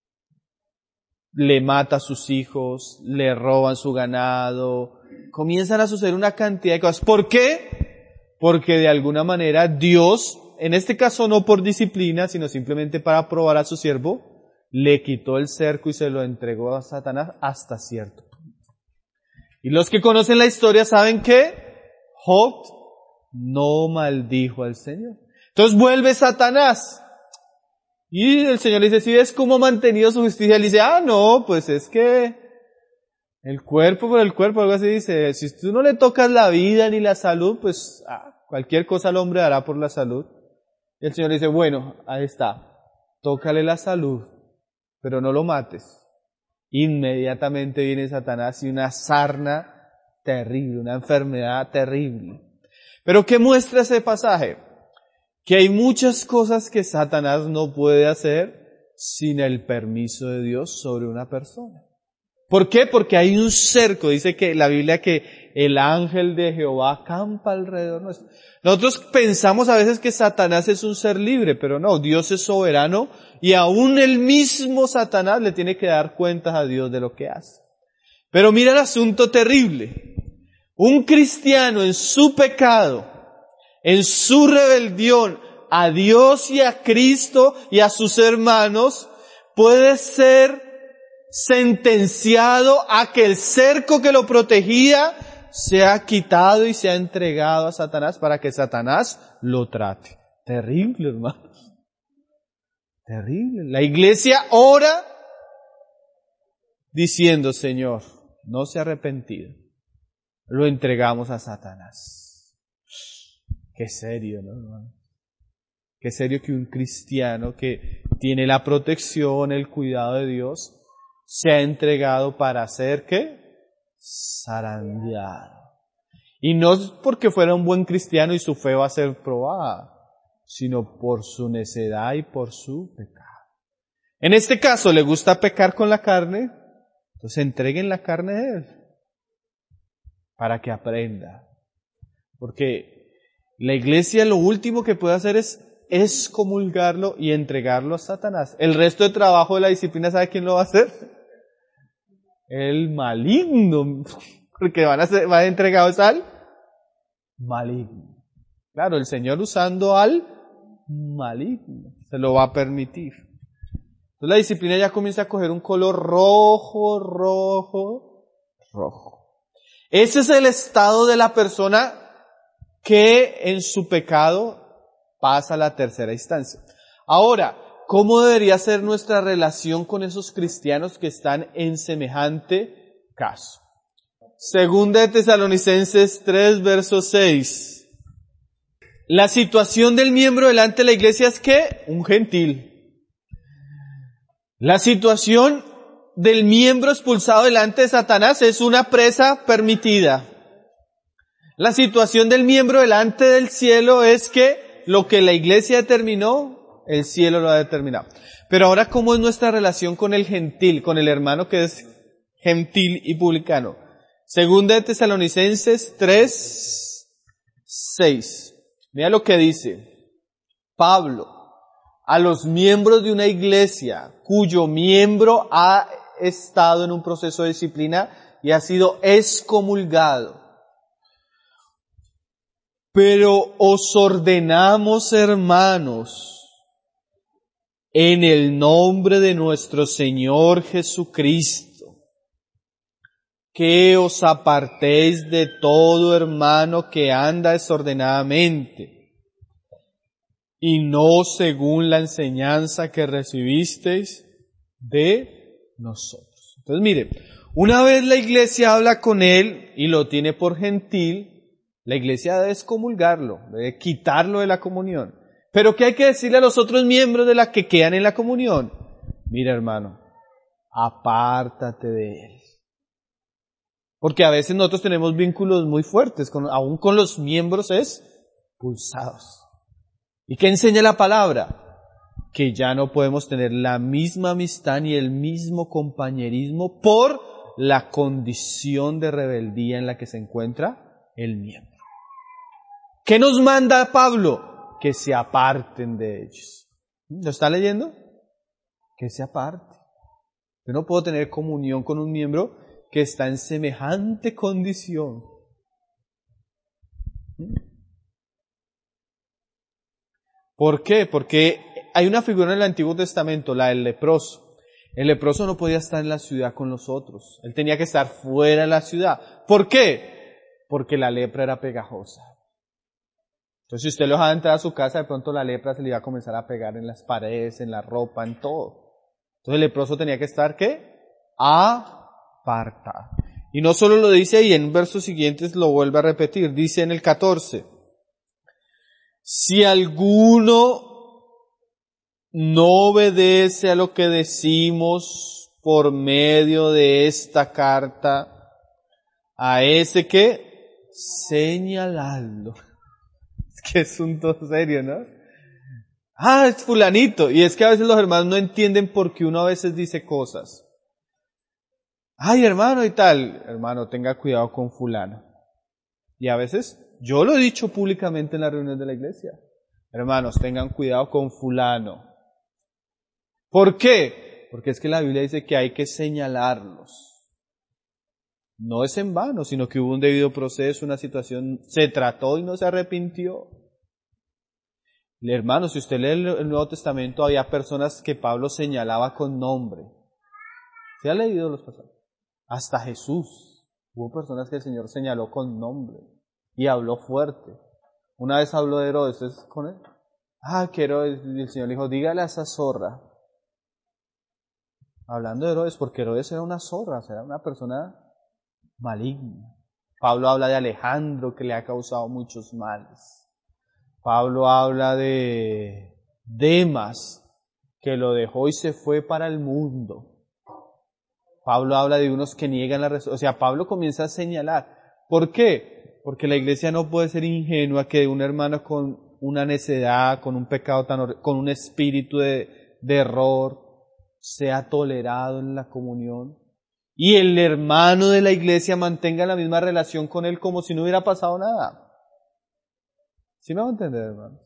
le mata a sus hijos, le roban su ganado, comienzan a suceder una cantidad de cosas. ¿Por qué? Porque de alguna manera Dios, en este caso no por disciplina, sino simplemente para probar a su siervo, le quitó el cerco y se lo entregó a Satanás hasta cierto punto. Y los que conocen la historia saben que Job no maldijo al Señor. Entonces vuelve Satanás. Y el Señor le dice, ¿sí ves cómo ha mantenido su justicia? Él dice, ah, no, pues es que El cuerpo por el cuerpo, algo así dice. Si tú no le tocas la vida ni la salud, pues ah, cualquier cosa el hombre hará por la salud. Y el Señor dice, bueno, ahí está, tócale la salud, pero no lo mates. Inmediatamente viene Satanás y una sarna terrible, una enfermedad terrible. Pero ¿qué muestra ese pasaje? Que hay muchas cosas que Satanás no puede hacer sin el permiso de Dios sobre una persona. ¿Por qué? Porque hay un cerco. Dice que la Biblia que el ángel de Jehová acampa alrededor nuestro. Nosotros pensamos a veces que Satanás es un ser libre, pero no, Dios es soberano y aún el mismo Satanás le tiene que dar cuentas a Dios de lo que hace. Pero mira el asunto terrible. Un cristiano en su pecado, en su rebelión a Dios y a Cristo y a sus hermanos, puede ser sentenciado a que el cerco que lo protegía sea quitado y sea entregado a Satanás para que Satanás lo trate. Terrible, hermanos. Terrible. La iglesia ora diciendo, Señor, no se ha arrepentido. Lo entregamos a Satanás. Qué serio, ¿no, hermano? Qué serio que un cristiano que tiene la protección, el cuidado de Dios, se ha entregado para hacer, ¿qué? Zarandeado. Y no es porque fuera un buen cristiano y su fe va a ser probada, sino por su necedad y por su pecado. En este caso, ¿le gusta pecar con la carne? Entonces entreguen la carne a Él, para que aprenda. Porque la iglesia lo último que puede hacer es excomulgarlo y entregarlo a Satanás. El resto de trabajo de la disciplina, ¿sabe quién lo va a hacer? El maligno, porque van a ser, van entregados al maligno. Claro, el Señor usando al maligno, se lo va a permitir. Entonces la disciplina ya comienza a coger un color rojo, rojo, rojo. Ese es el estado de la persona que en su pecado pasa a la tercera instancia. Ahora, ¿cómo debería ser nuestra relación con esos cristianos que están en semejante caso? Segunda de Tesalonicenses tres, verso seis. La situación del miembro delante de la iglesia es que un gentil. La situación del miembro expulsado delante de Satanás es una presa permitida. La situación del miembro delante del cielo es que lo que la iglesia determinó, el cielo lo ha determinado. Pero ahora, ¿cómo es nuestra relación con el gentil, con el hermano que es gentil y publicano? Segunda de Tesalonicenses tres, seis. Mira lo que dice Pablo a los miembros de una iglesia cuyo miembro ha estado en un proceso de disciplina y ha sido excomulgado. Pero os ordenamos, hermanos, en el nombre de nuestro Señor Jesucristo, que os apartéis de todo hermano que anda desordenadamente, y no según la enseñanza que recibisteis de nosotros. Entonces mire, una vez la iglesia habla con él y lo tiene por gentil, la iglesia debe excomulgarlo, debe quitarlo de la comunión. Pero ¿qué hay que decirle a los otros miembros de la que quedan en la comunión? Mira, hermano, apártate de él. Porque a veces nosotros tenemos vínculos muy fuertes, con, aún con los miembros expulsados. ¿Y qué enseña la palabra? Que ya no podemos tener la misma amistad ni el mismo compañerismo por la condición de rebeldía en la que se encuentra el miembro. ¿Qué nos manda Pablo? Que se aparten de ellos. ¿Lo está leyendo? Que se aparte. Yo no puedo tener comunión con un miembro que está en semejante condición. ¿Por qué? Porque hay una figura en el Antiguo Testamento, la del leproso. El leproso no podía estar en la ciudad con los otros. Él tenía que estar fuera de la ciudad. ¿Por qué? Porque la lepra era pegajosa. Entonces, si usted lo dejaba entrar a su casa, de pronto la lepra se le iba a comenzar a pegar en las paredes, en la ropa, en todo. Entonces el leproso tenía que estar, ¿qué? Apartado. Y no solo lo dice ahí, en versos siguientes lo vuelve a repetir. Dice en el catorce, si alguno no obedece a lo que decimos por medio de esta carta, a ese que señalarlo. Es que es un todo serio, ¿no? Ah, es fulanito. Y es que a veces los hermanos no entienden por qué uno a veces dice cosas. Ay, hermano y tal. Hermano, tenga cuidado con fulano. Y a veces, yo lo he dicho públicamente en las reuniones de la iglesia. Hermanos, tengan cuidado con fulano. ¿Por qué? Porque es que la Biblia dice que hay que señalarlos. No es en vano, sino que hubo un debido proceso, una situación, se trató y no se arrepintió. Hermanos, si usted lee el Nuevo Testamento, había personas que Pablo señalaba con nombre. ¿Se ha leído los pasajes? Hasta Jesús. Hubo personas que el Señor señaló con nombre y habló fuerte. Una vez habló de Herodes, ¿es con él? Ah, que Herodes, y el Señor le dijo, dígale a esa zorra. Hablando de Herodes, porque Herodes era una zorra, o sea, era una persona maligna. Pablo habla de Alejandro, que le ha causado muchos males. Pablo habla de Demas, que lo dejó y se fue para el mundo. Pablo habla de unos que niegan la resurrección. O sea, Pablo comienza a señalar. ¿Por qué? Porque la iglesia no puede ser ingenua que un hermano con una necedad, con un pecado tan horrible, con un espíritu de, de error, sea tolerado en la comunión. Y el hermano de la iglesia mantenga la misma relación con él como si no hubiera pasado nada. ¿Sí me va a entender, hermanos?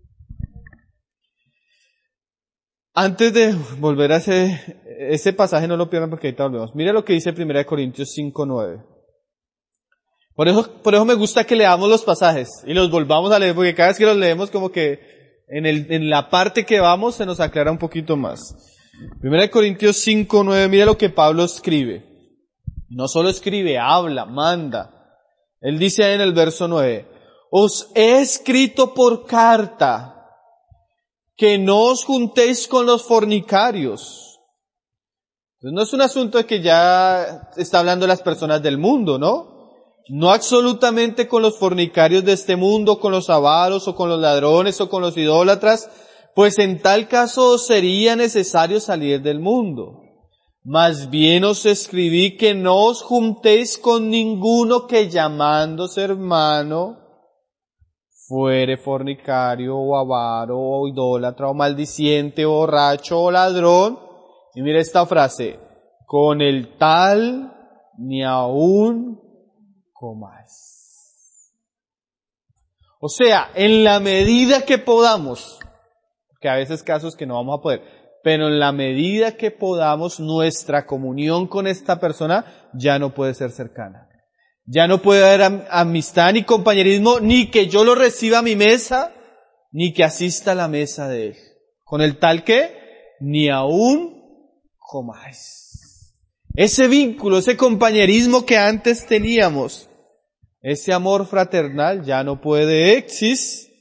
Antes de volver a ese, ese pasaje, no lo pierdan porque ahorita volvemos. Mira lo que dice primera de Corintios cinco nueve. Por eso, por eso me gusta que leamos los pasajes y los volvamos a leer, porque cada vez que los leemos como que en, el, en la parte que vamos se nos aclara un poquito más. primera de Corintios cinco nueve, mira lo que Pablo escribe. No solo escribe, habla, manda. Él dice ahí en el verso nueve, os he escrito por carta que no os juntéis con los fornicarios. Entonces no es un asunto de que ya está hablando las personas del mundo, ¿no? No absolutamente con los fornicarios de este mundo, con los avaros o con los ladrones o con los idólatras, pues en tal caso sería necesario salir del mundo. Más bien os escribí que no os juntéis con ninguno que llamándose hermano fuere fornicario o avaro o idólatra o maldiciente o borracho o ladrón. Y mira esta frase, con el tal ni aún comáis. O sea, en la medida que podamos, que a veces casos que no vamos a poder, pero en la medida que podamos, nuestra comunión con esta persona ya no puede ser cercana. Ya no puede haber amistad ni compañerismo, ni que yo lo reciba a mi mesa, ni que asista a la mesa de él. Con el tal que, ni aún comáis. Ese vínculo, ese compañerismo que antes teníamos, ese amor fraternal ya no puede existir.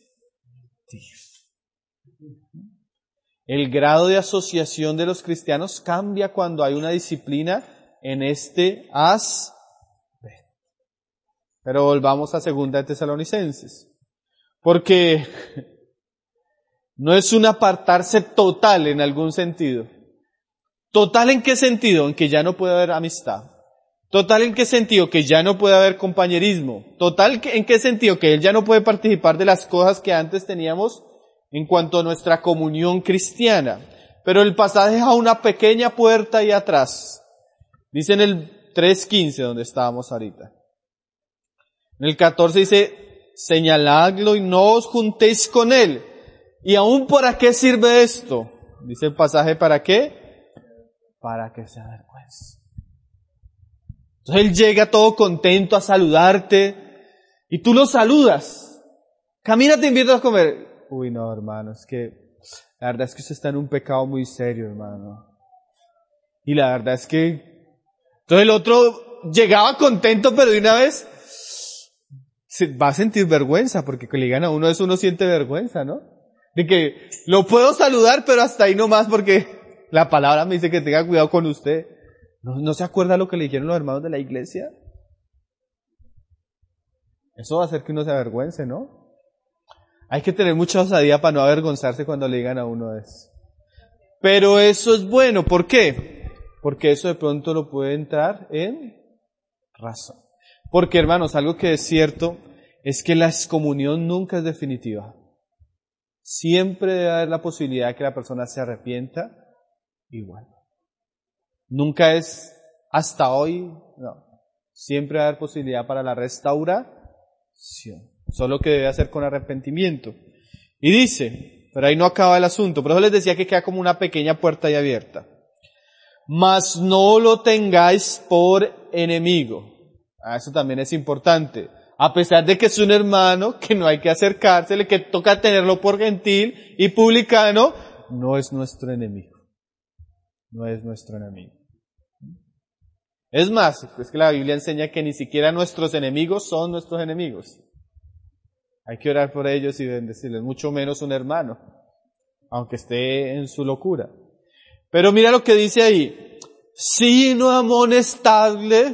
El grado de asociación de los cristianos cambia cuando hay una disciplina en este aspecto. Pero volvamos a segunda de Tesalonicenses. Porque no es un apartarse total en algún sentido. ¿Total en qué sentido? En que ya no puede haber amistad. ¿Total en qué sentido? Que ya no puede haber compañerismo. ¿Total en qué sentido? Que él ya no puede participar de las cosas que antes teníamos en cuanto a nuestra comunión cristiana. Pero el pasaje deja una pequeña puerta ahí atrás. Dice en el tres quince, donde estábamos ahorita. En el catorce dice, señaladlo y no os juntéis con él. ¿Y aún para qué sirve esto? Dice el pasaje, ¿para qué? Para que se avergüence. Entonces él llega todo contento a saludarte y tú lo saludas. Camina, te invitas a comer. Uy, no, hermano, es que la verdad es que usted está en un pecado muy serio, hermano. Y la verdad es que... Entonces el otro llegaba contento, pero de una vez se va a sentir vergüenza, porque que le digan a uno eso, uno siente vergüenza, ¿no? De que lo puedo saludar, pero hasta ahí nomás, porque la palabra me dice que tenga cuidado con usted. ¿No, no se acuerda lo que le dijeron los hermanos de la iglesia? Eso va a hacer que uno se avergüence, ¿no? Hay que tener mucha osadía para no avergonzarse cuando le digan a uno eso. Pero eso es bueno, ¿por qué? Porque eso de pronto lo puede entrar en razón. Porque, hermanos, algo que es cierto es que la excomunión nunca es definitiva. Siempre debe haber la posibilidad de que la persona se arrepienta igual. Nunca es hasta hoy, no. Siempre va a haber posibilidad para la restauración. Solo que debe hacer con arrepentimiento. Y dice, pero ahí no acaba el asunto, por eso les decía que queda como una pequeña puerta ahí abierta. Mas no lo tengáis por enemigo. Ah, eso también es importante. A pesar de que es un hermano, que no hay que acercársele, que toca tenerlo por gentil y publicano, no es nuestro enemigo. No es nuestro enemigo. Es más, es que la Biblia enseña que ni siquiera nuestros enemigos son nuestros enemigos. Hay que orar por ellos y bendecirles, mucho menos un hermano, aunque esté en su locura. Pero mira lo que dice ahí, sino amonestadle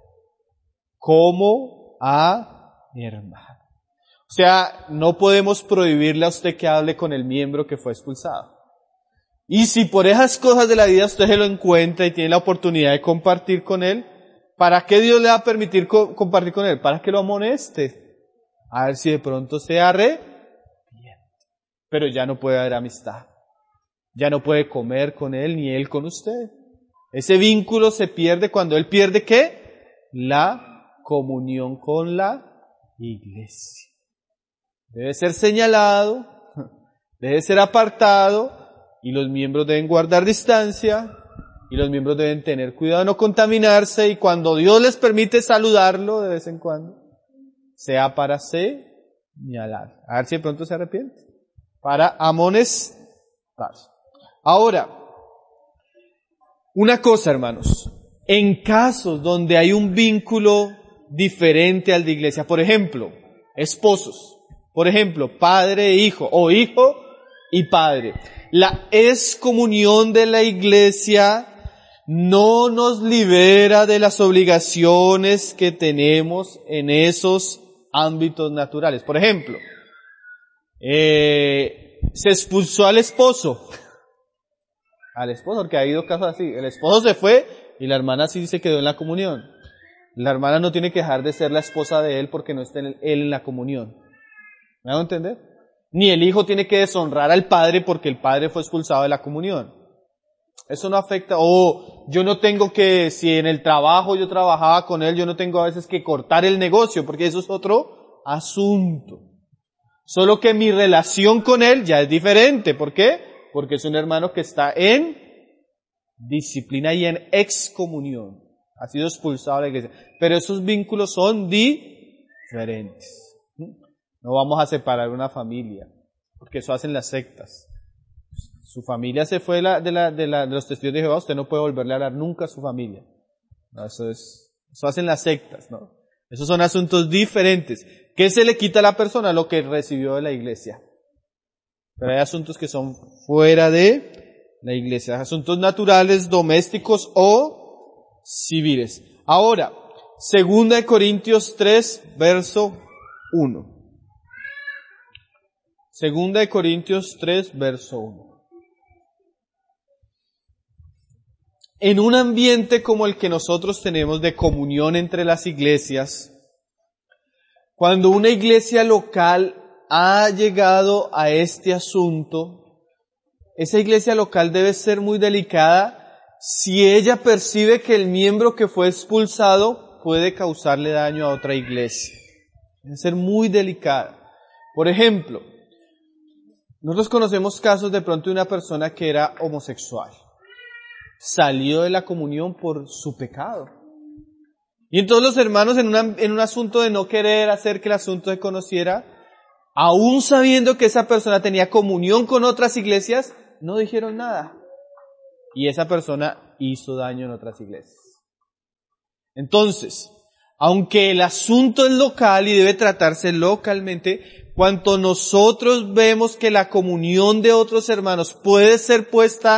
como a mi hermano. O sea, no podemos prohibirle a usted que hable con el miembro que fue expulsado. Y si por esas cosas de la vida usted se lo encuentra y tiene la oportunidad de compartir con él, ¿para qué Dios le va a permitir co- compartir con él? Para que lo amoneste. A ver si de pronto se arrepiente. Pero ya no puede haber amistad. Ya no puede comer con él ni él con usted. Ese vínculo se pierde cuando él pierde ¿qué? La comunión con la iglesia. Debe ser señalado, debe ser apartado, y los miembros deben guardar distancia, y los miembros deben tener cuidado de no contaminarse, y cuando Dios les permite saludarlo de vez en cuando, sea para señalar. A ver si de pronto se arrepiente. Para amonestar. Ahora, una cosa, hermanos. En casos donde hay un vínculo diferente al de iglesia, por ejemplo, esposos, por ejemplo, padre e hijo, o hijo y padre. La excomunión de la iglesia no nos libera de las obligaciones que tenemos en esos ámbitos naturales. Por ejemplo, eh, se expulsó al esposo. Al esposo, porque ha habido casos así. El esposo se fue y la hermana sí se quedó en la comunión. La hermana no tiene que dejar de ser la esposa de él porque no está en el, él en la comunión. ¿Me hago entender? Ni el hijo tiene que deshonrar al padre porque el padre fue expulsado de la comunión. Eso no afecta, o oh, yo no tengo que, si en el trabajo yo trabajaba con él, yo no tengo a veces que cortar el negocio, porque eso es otro asunto. Solo que mi relación con él ya es diferente. ¿Por qué? Porque es un hermano que está en disciplina y en excomunión. Ha sido expulsado de la iglesia. Pero esos vínculos son diferentes. No vamos a separar una familia, porque eso hacen las sectas. Su familia se fue de, la, de, la, de, la, de los testigos de Jehová, usted no puede volverle a hablar nunca a su familia. No, eso es, eso hacen las sectas, ¿no? Esos son asuntos diferentes. ¿Qué se le quita a la persona? Lo que recibió de la iglesia. Pero hay asuntos que son fuera de la iglesia, asuntos naturales, domésticos o civiles. Ahora, segunda de Corintios tres, verso uno. Segunda de Corintios tres, verso uno. En un ambiente como el que nosotros tenemos de comunión entre las iglesias, cuando una iglesia local ha llegado a este asunto, esa iglesia local debe ser muy delicada si ella percibe que el miembro que fue expulsado puede causarle daño a otra iglesia. Debe ser muy delicada. Por ejemplo, nosotros conocemos casos de pronto de una persona que era homosexual. Salió de la comunión por su pecado. Y entonces los hermanos en, una, en un asunto de no querer hacer que el asunto se conociera, aún sabiendo que esa persona tenía comunión con otras iglesias, no dijeron nada. Y esa persona hizo daño en otras iglesias. Entonces, aunque el asunto es local y debe tratarse localmente, cuanto nosotros vemos que la comunión de otros hermanos puede ser puesta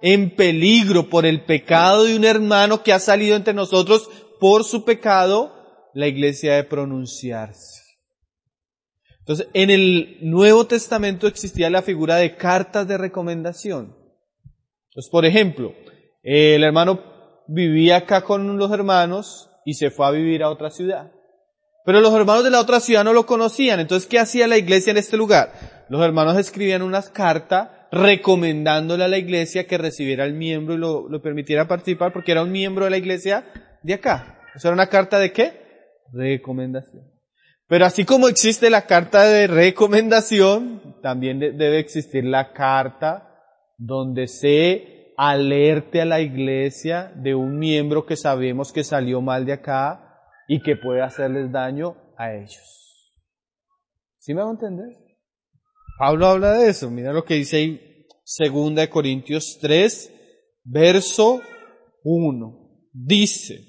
en peligro por el pecado de un hermano que ha salido entre nosotros por su pecado, la iglesia debe pronunciarse. Entonces, en el Nuevo Testamento existía la figura de cartas de recomendación. Entonces, por ejemplo, el hermano vivía acá con los hermanos y se fue a vivir a otra ciudad. Pero los hermanos de la otra ciudad no lo conocían. Entonces, ¿qué hacía la iglesia en este lugar? Los hermanos escribían una carta recomendándole a la iglesia que recibiera al miembro y lo, lo permitiera participar porque era un miembro de la iglesia de acá. ¿Eso era una carta de qué? Recomendación. Pero así como existe la carta de recomendación, también de, debe existir la carta donde se alerte a la iglesia de un miembro que sabemos que salió mal de acá y que puede hacerles daño a ellos. ¿Sí me van a entender? Pablo habla de eso. Mira lo que dice ahí, segunda de Corintios tres, verso uno. Dice: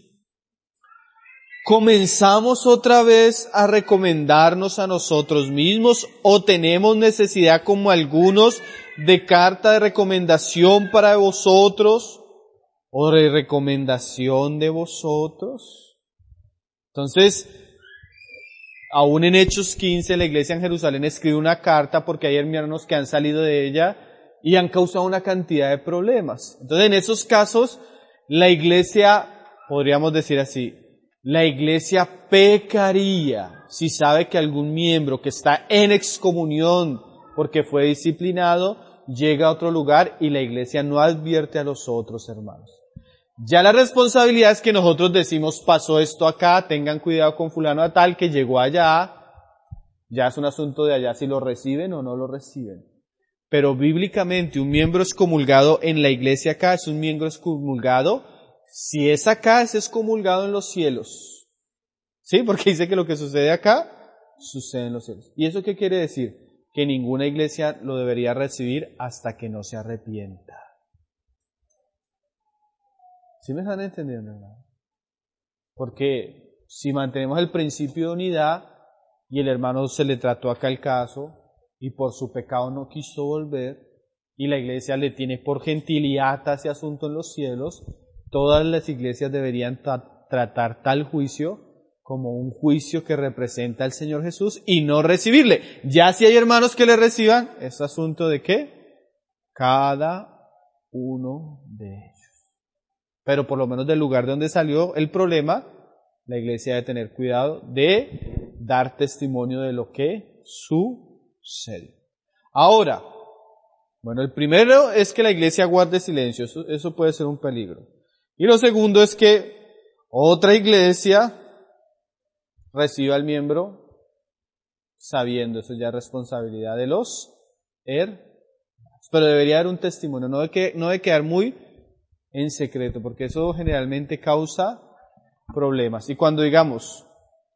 ¿comenzamos otra vez a recomendarnos a nosotros mismos o tenemos necesidad como algunos de carta de recomendación para vosotros o de recomendación de vosotros? Entonces, aún en Hechos quince, la iglesia en Jerusalén escribe una carta porque hay hermanos que han salido de ella y han causado una cantidad de problemas. Entonces, en esos casos, la iglesia, podríamos decir así, la iglesia pecaría si sabe que algún miembro que está en excomunión porque fue disciplinado llega a otro lugar y la iglesia no advierte a los otros hermanos. Ya la responsabilidad es que nosotros decimos, pasó esto acá, tengan cuidado con fulano a tal que llegó allá. Ya es un asunto de allá si lo reciben o no lo reciben. Pero bíblicamente un miembro excomulgado en la iglesia acá es un miembro excomulgado. Si es acá, es excomulgado en los cielos. ¿Sí? Porque dice que lo que sucede acá, sucede en los cielos. ¿Y eso qué quiere decir? Que ninguna iglesia lo debería recibir hasta que no se arrepienta. ¿Sí me están entendiendo, hermano? Porque si mantenemos el principio de unidad y el hermano se le trató acá el caso y por su pecado no quiso volver y la iglesia le tiene por gentil y ata ese asunto en los cielos, todas las iglesias deberían tra- tratar tal juicio como un juicio que representa al Señor Jesús y no recibirle. Ya si hay hermanos que le reciban, es asunto de qué? Cada uno de ellos. Pero por lo menos del lugar de donde salió el problema, la iglesia debe tener cuidado de dar testimonio de lo que sucede. Ahora, bueno, el primero es que la iglesia guarde silencio, eso, eso puede ser un peligro. Y lo segundo es que otra iglesia reciba al miembro sabiendo, eso ya es responsabilidad de los hermanos. Pero debería haber un testimonio, no de, que, no de quedar muy en secreto, porque eso generalmente causa problemas. Y cuando digamos,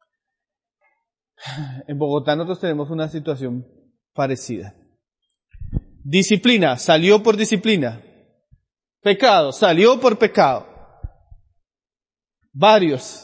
en Bogotá nosotros tenemos una situación parecida. Disciplina, salió por disciplina. Pecado, salió por pecado. Varios.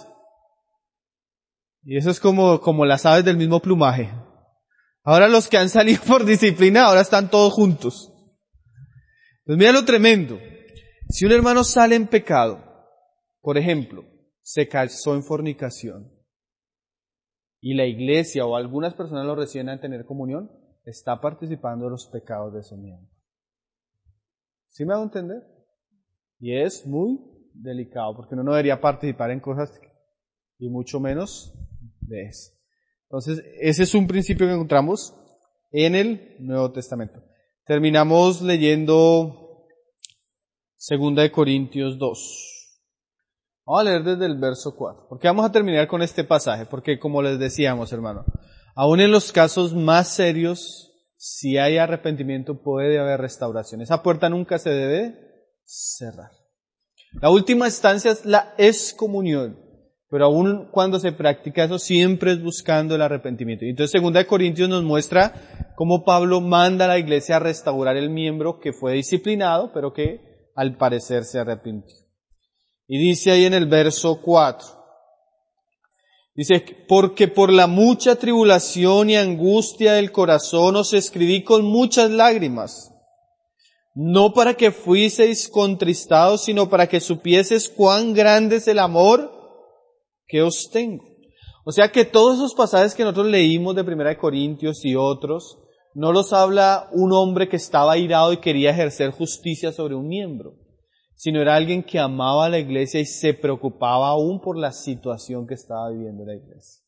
Y eso es como, como las aves del mismo plumaje. Ahora los que han salido por disciplina, ahora están todos juntos. Pues mira lo tremendo. Si un hermano sale en pecado, por ejemplo, se casó en fornicación, y la iglesia o algunas personas lo reciben a tener comunión, está participando de los pecados de ese miembro. ¿Sí me hago entender? Y es muy delicado, porque uno no debería participar en cosas y mucho menos de eso. Entonces, ese es un principio que encontramos en el Nuevo Testamento. Terminamos leyendo Segunda de Corintios dos. Vamos a leer desde el verso cuatro, porque vamos a terminar con este pasaje, porque como les decíamos, hermano, aún en los casos más serios, si hay arrepentimiento puede haber restauración. Esa puerta nunca se debe cerrar. La última instancia es la excomunión, pero aún cuando se practica eso siempre es buscando el arrepentimiento. Y entonces Segunda de Corintios nos muestra cómo Pablo manda a la iglesia a restaurar el miembro que fue disciplinado, pero que al parecer se arrepintió. Y dice ahí en el verso cuatro, dice, porque por la mucha tribulación y angustia del corazón os escribí con muchas lágrimas, no para que fuiseis contristados, sino para que supieseis cuán grande es el amor que os tengo. O sea que todos esos pasajes que nosotros leímos de Primera de Corintios y otros, no los habla un hombre que estaba airado y quería ejercer justicia sobre un miembro, sino era alguien que amaba a la iglesia y se preocupaba aún por la situación que estaba viviendo la iglesia.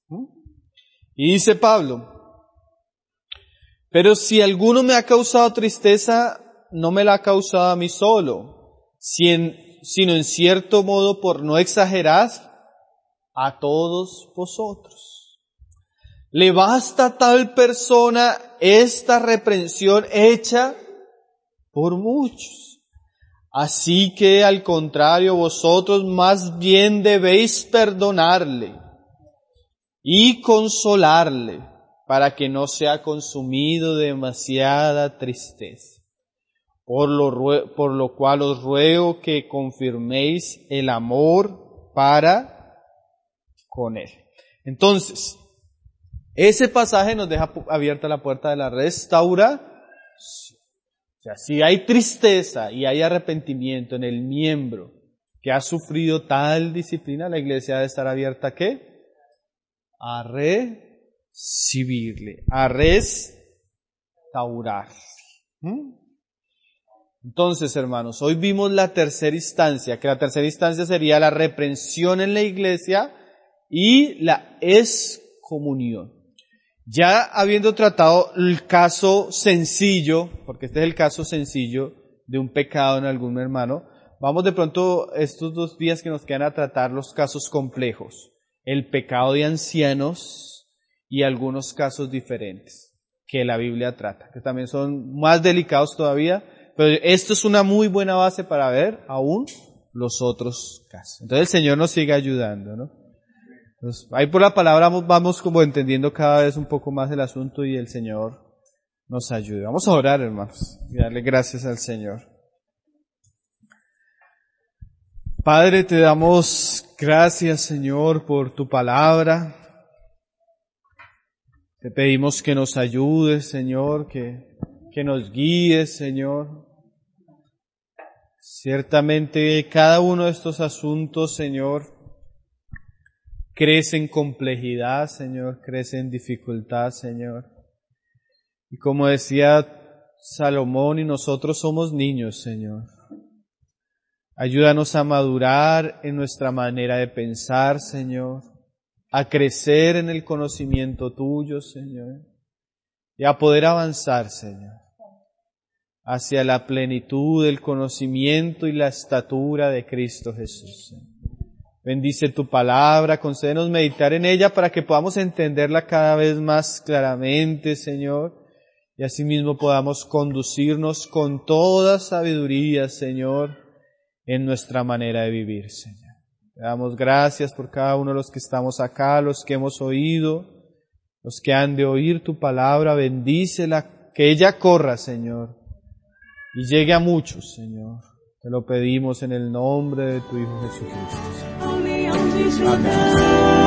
Y dice Pablo, pero si alguno me ha causado tristeza, no me la ha causado a mí solo, sino en cierto modo, por no exagerar, a todos vosotros. ¿Le basta a tal persona esta reprensión hecha por muchos? Así que al contrario, vosotros más bien debéis perdonarle y consolarle para que no sea consumido de demasiada tristeza. Por lo, por lo cual os ruego que confirméis el amor para con él. Entonces, ese pasaje nos deja abierta la puerta de la restauración. O sea, si hay tristeza y hay arrepentimiento en el miembro que ha sufrido tal disciplina, la iglesia debe estar abierta ¿a qué? A recibirle, a restaurar. ¿Mm? Entonces, hermanos, hoy vimos la tercera instancia, que la tercera instancia sería la reprensión en la iglesia y la excomunión. Ya habiendo tratado el caso sencillo, porque este es el caso sencillo de un pecado en algún hermano, vamos de pronto estos dos días que nos quedan a tratar los casos complejos, el pecado de ancianos y algunos casos diferentes que la Biblia trata, que también son más delicados todavía, pero esto es una muy buena base para ver aún los otros casos. Entonces el Señor nos sigue ayudando, ¿no? Entonces, ahí por la palabra vamos como entendiendo cada vez un poco más el asunto y el Señor nos ayude. Vamos a orar, hermanos, y darle gracias al Señor. Padre, te damos gracias, Señor, por tu palabra. Te pedimos que nos ayudes, Señor, que, que nos guíes, Señor. Ciertamente cada uno de estos asuntos, Señor, crece en complejidad, Señor, crece en dificultad, Señor. Y como decía Salomón, y nosotros somos niños, Señor. Ayúdanos a madurar en nuestra manera de pensar, Señor, a crecer en el conocimiento tuyo, Señor, y a poder avanzar, Señor, hacia la plenitud del conocimiento y la estatura de Cristo Jesús, Señor. Bendice tu palabra, concédenos meditar en ella para que podamos entenderla cada vez más claramente, Señor, y asimismo podamos conducirnos con toda sabiduría, Señor, en nuestra manera de vivir, Señor. Te damos gracias por cada uno de los que estamos acá, los que hemos oído, los que han de oír tu palabra. Bendícela, que ella corra, Señor, y llegue a muchos, Señor. Te lo pedimos en el nombre de tu Hijo Jesucristo, Señor. Amén.